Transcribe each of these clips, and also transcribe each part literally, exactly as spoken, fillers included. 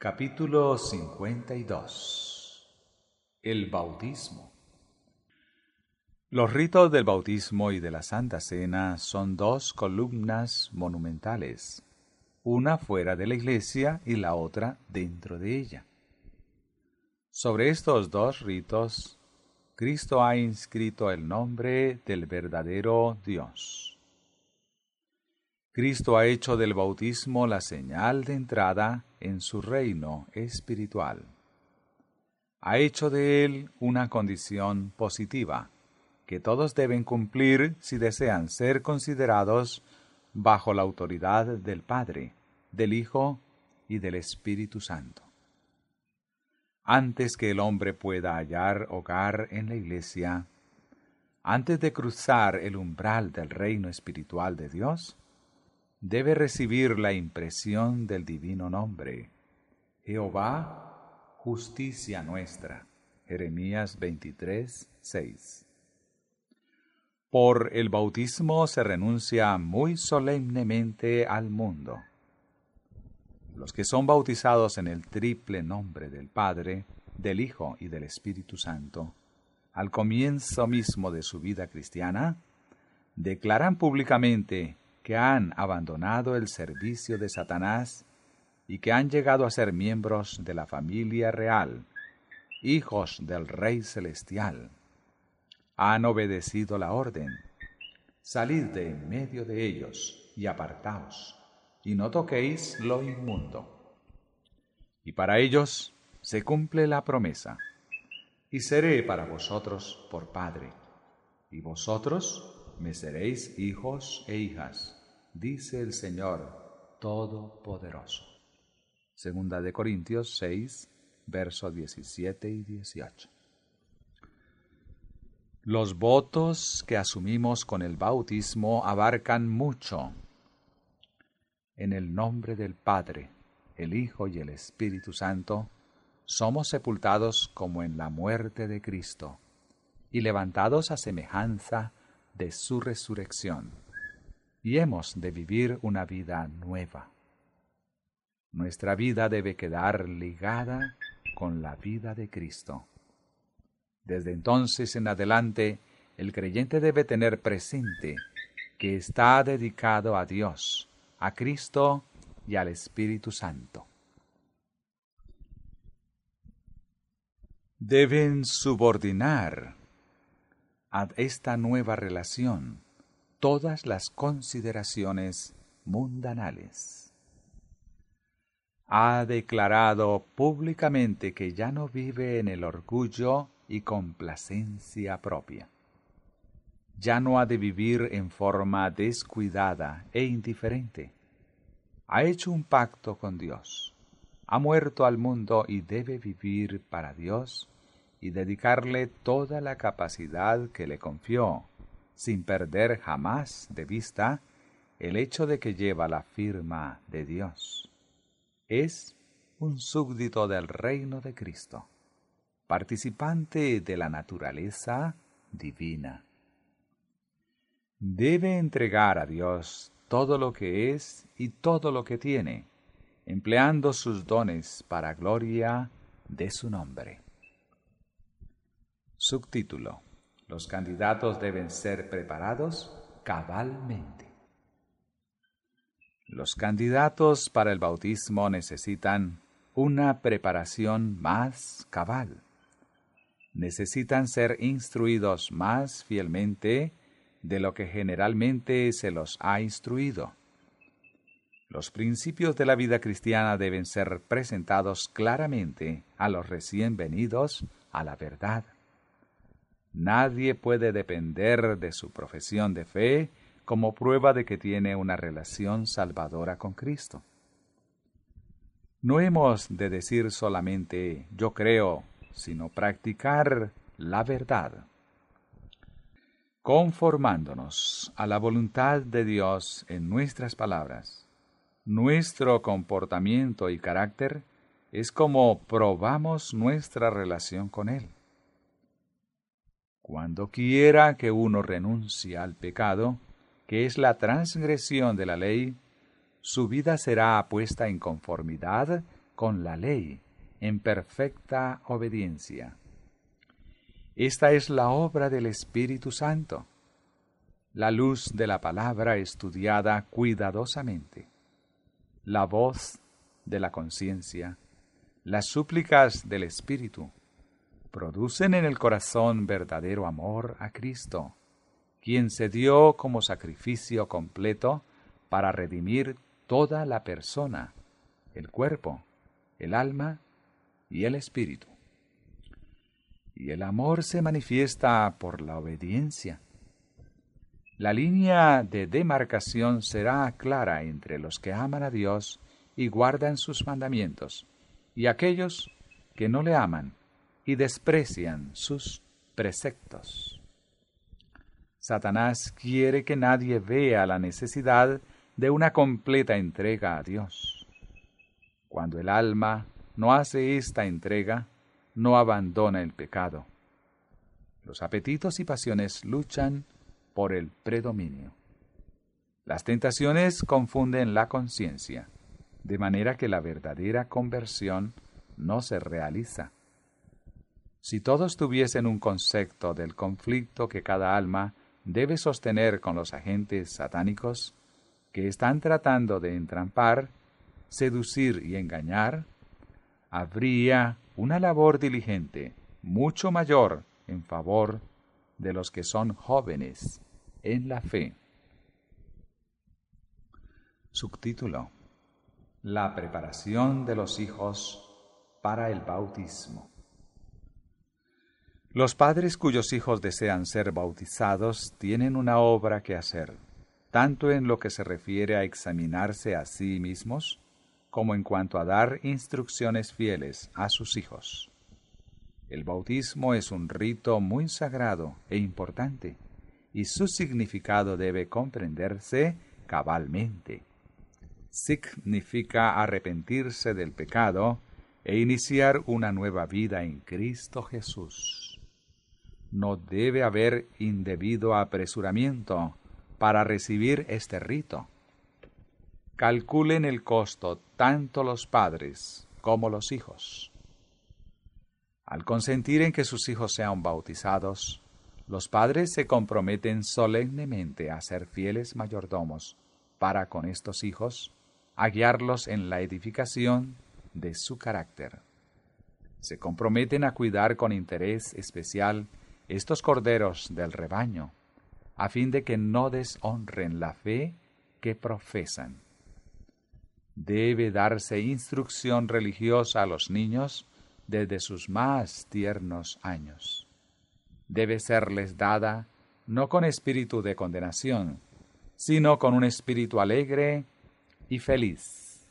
Capítulo cincuenta y dos. El bautismo. Los ritos del bautismo y de la Santa Cena son dos columnas monumentales, una fuera de la iglesia y la otra dentro de ella. Sobre estos dos ritos, Cristo ha inscrito el nombre del verdadero Dios. Cristo ha hecho del bautismo la señal de entrada en su reino espiritual. Ha hecho de él una condición positiva, que todos deben cumplir si desean ser considerados bajo la autoridad del Padre, del Hijo y del Espíritu Santo. Antes que el hombre pueda hallar hogar en la Iglesia, antes de cruzar el umbral del reino espiritual de Dios, debe recibir la impresión del divino nombre, Jehová, justicia nuestra. Jeremías veintitrés, seis. Por el bautismo se renuncia muy solemnemente al mundo. Los que son bautizados en el triple nombre del Padre, del Hijo y del Espíritu Santo, al comienzo mismo de su vida cristiana, declaran públicamente que han abandonado el servicio de Satanás y que han llegado a ser miembros de la familia real, hijos del Rey Celestial. Han obedecido la orden: salid de en medio de ellos y apartaos, y no toquéis lo inmundo. Y para ellos se cumple la promesa: y seré para vosotros por Padre, y vosotros me seréis hijos e hijas, dice el Señor Todopoderoso. Segunda de Corintios seis, versos diecisiete y dieciocho. Los votos que asumimos con el bautismo abarcan mucho. En el nombre del Padre, el Hijo y el Espíritu Santo, somos sepultados como en la muerte de Cristo y levantados a semejanza de su resurrección, y hemos de vivir una vida nueva. Nuestra vida debe quedar ligada con la vida de Cristo. Desde entonces en adelante, el creyente debe tener presente que está dedicado a Dios, a Cristo y al Espíritu Santo. Deben subordinar a esta nueva relación todas las consideraciones mundanales. Ha declarado públicamente que ya no vive en el orgullo y complacencia propia. Ya no ha de vivir en forma descuidada e indiferente. Ha hecho un pacto con Dios. Ha muerto al mundo y debe vivir para Dios y dedicarle toda la capacidad que le confió, sin perder jamás de vista el hecho de que lleva la firma de Dios. Es un súbdito del reino de Cristo, participante de la naturaleza divina. Debe entregar a Dios todo lo que es y todo lo que tiene, empleando sus dones para gloria de su nombre. Subtítulo: Los candidatos deben ser preparados cabalmente. Los candidatos para el bautismo necesitan una preparación más cabal. Necesitan ser instruidos más fielmente de lo que generalmente se los ha instruido. Los principios de la vida cristiana deben ser presentados claramente a los recién venidos a la verdad. Nadie puede depender de su profesión de fe como prueba de que tiene una relación salvadora con Cristo. No hemos de decir solamente yo creo, sino practicar la verdad. Conformándonos a la voluntad de Dios en nuestras palabras, nuestro comportamiento y carácter es como probamos nuestra relación con Él. Cuando quiera que uno renuncie al pecado, que es la transgresión de la ley, su vida será puesta en conformidad con la ley en perfecta obediencia. Esta es la obra del Espíritu Santo, la luz de la palabra estudiada cuidadosamente, la voz de la conciencia, las súplicas del Espíritu, producen en el corazón verdadero amor a Cristo, quien se dio como sacrificio completo para redimir toda la persona, el cuerpo, el alma y el espíritu. Y el amor se manifiesta por la obediencia. La línea de demarcación será clara entre los que aman a Dios y guardan sus mandamientos, y aquellos que no le aman y desprecian sus preceptos. Satanás quiere que nadie vea la necesidad de una completa entrega a Dios. Cuando el alma no hace esta entrega, no abandona el pecado. Los apetitos y pasiones luchan por el predominio. Las tentaciones confunden la conciencia, de manera que la verdadera conversión no se realiza. Si todos tuviesen un concepto del conflicto que cada alma debe sostener con los agentes satánicos que están tratando de entrampar, seducir y engañar, habría una labor diligente mucho mayor en favor de los que son jóvenes en la fe. Subtítulo: La preparación de los hijos para el bautismo. Los padres cuyos hijos desean ser bautizados tienen una obra que hacer, tanto en lo que se refiere a examinarse a sí mismos, como en cuanto a dar instrucciones fieles a sus hijos. El bautismo es un rito muy sagrado e importante, y su significado debe comprenderse cabalmente. Significa arrepentirse del pecado e iniciar una nueva vida en Cristo Jesús. No debe haber indebido apresuramiento para recibir este rito. Calculen el costo tanto los padres como los hijos. Al consentir en que sus hijos sean bautizados, los padres se comprometen solemnemente a ser fieles mayordomos para con estos hijos, a guiarlos en la edificación de su carácter. Se comprometen a cuidar con interés especial estos corderos del rebaño, a fin de que no deshonren la fe que profesan. Debe darse instrucción religiosa a los niños desde sus más tiernos años. Debe serles dada no con espíritu de condenación, sino con un espíritu alegre y feliz.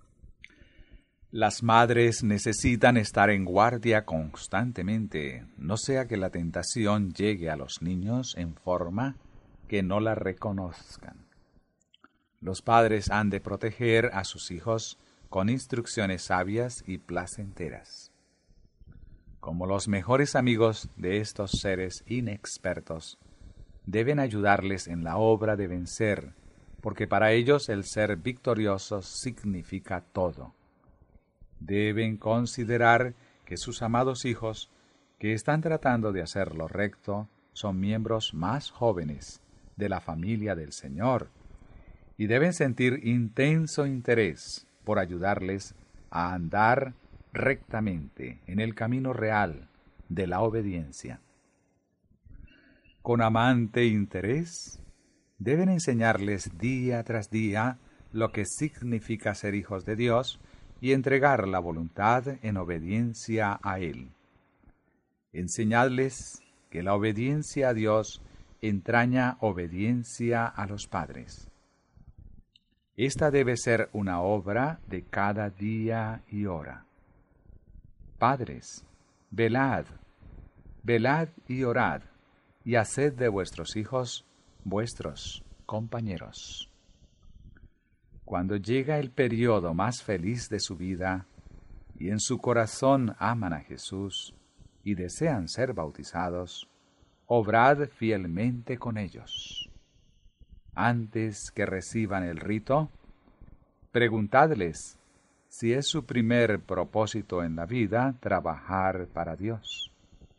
Las madres necesitan estar en guardia constantemente, no sea que la tentación llegue a los niños en forma que no la reconozcan. Los padres han de proteger a sus hijos con instrucciones sabias y placenteras. Como los mejores amigos de estos seres inexpertos, deben ayudarles en la obra de vencer, porque para ellos el ser victorioso significa todo. Deben considerar que sus amados hijos, que están tratando de hacer lo recto, son miembros más jóvenes de la familia del Señor, y deben sentir intenso interés por ayudarles a andar rectamente en el camino real de la obediencia. Con amante interés, deben enseñarles día tras día lo que significa ser hijos de Dios y entregar la voluntad en obediencia a Él. Enseñadles que la obediencia a Dios entraña obediencia a los padres. Esta debe ser una obra de cada día y hora. Padres, velad, velad y orad, y haced de vuestros hijos vuestros compañeros. Cuando llega el periodo más feliz de su vida, y en su corazón aman a Jesús y desean ser bautizados, obrad fielmente con ellos. Antes que reciban el rito, preguntadles si es su primer propósito en la vida trabajar para Dios.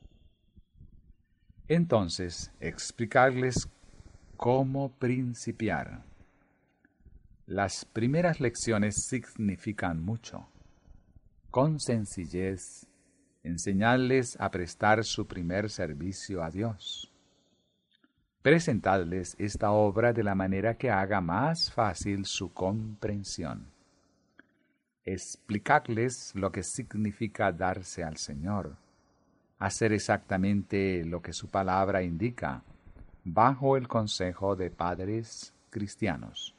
Entonces, explicarles cómo principiar. Las primeras lecciones significan mucho. Con sencillez, enseñarles a prestar su primer servicio a Dios. Presentadles esta obra de la manera que haga más fácil su comprensión. Explicarles lo que significa darse al Señor, hacer exactamente lo que su palabra indica, bajo el consejo de padres cristianos.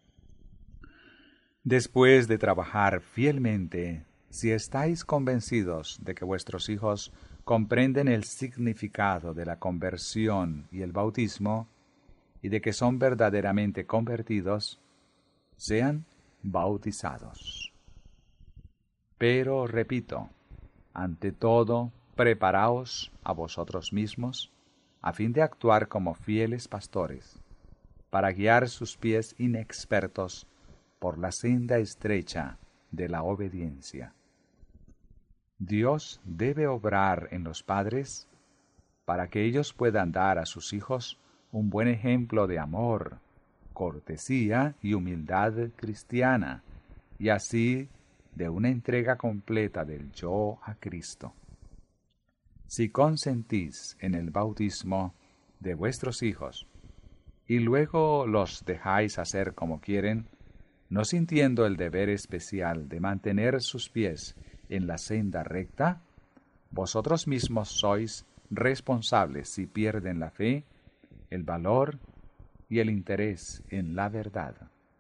Después de trabajar fielmente, si estáis convencidos de que vuestros hijos comprenden el significado de la conversión y el bautismo, y de que son verdaderamente convertidos, sean bautizados. Pero, repito, ante todo, preparaos a vosotros mismos, a fin de actuar como fieles pastores, para guiar sus pies inexpertos por la senda estrecha de la obediencia. Dios debe obrar en los padres para que ellos puedan dar a sus hijos un buen ejemplo de amor, cortesía y humildad cristiana, y así de una entrega completa del yo a Cristo. Si consentís en el bautismo de vuestros hijos, y luego los dejáis hacer como quieren, no sintiendo el deber especial de mantener sus pies en la senda recta, vosotros mismos sois responsables si pierden la fe, el valor y el interés en la verdad.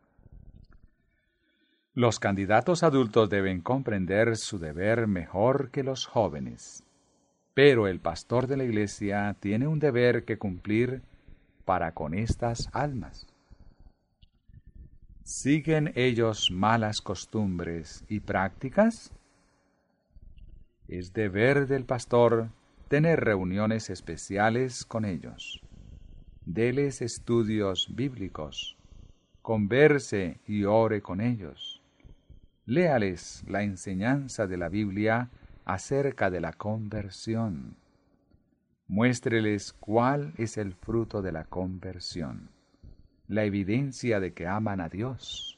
Los candidatos adultos deben comprender su deber mejor que los jóvenes, pero el pastor de la iglesia tiene un deber que cumplir para con estas almas. ¿Siguen ellos malas costumbres y prácticas? Es deber del pastor tener reuniones especiales con ellos. Deles estudios bíblicos, converse y ore con ellos. Léales la enseñanza de la Biblia acerca de la conversión. Muéstreles cuál es el fruto de la conversión, la evidencia de que aman a Dios.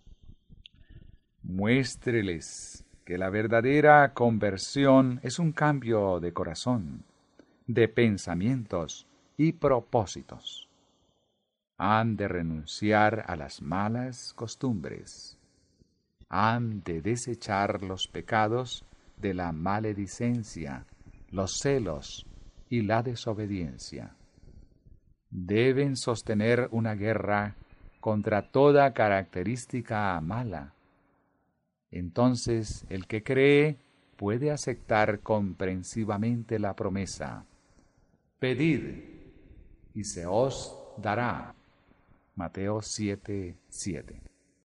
Muéstreles que la verdadera conversión es un cambio de corazón, de pensamientos y propósitos. Han de renunciar a las malas costumbres. Han de desechar los pecados de la maledicencia, los celos y la desobediencia. Deben sostener una guerra contra toda característica mala. Entonces el que cree puede aceptar comprensivamente la promesa: pedid y se os dará. Mateo siete, siete.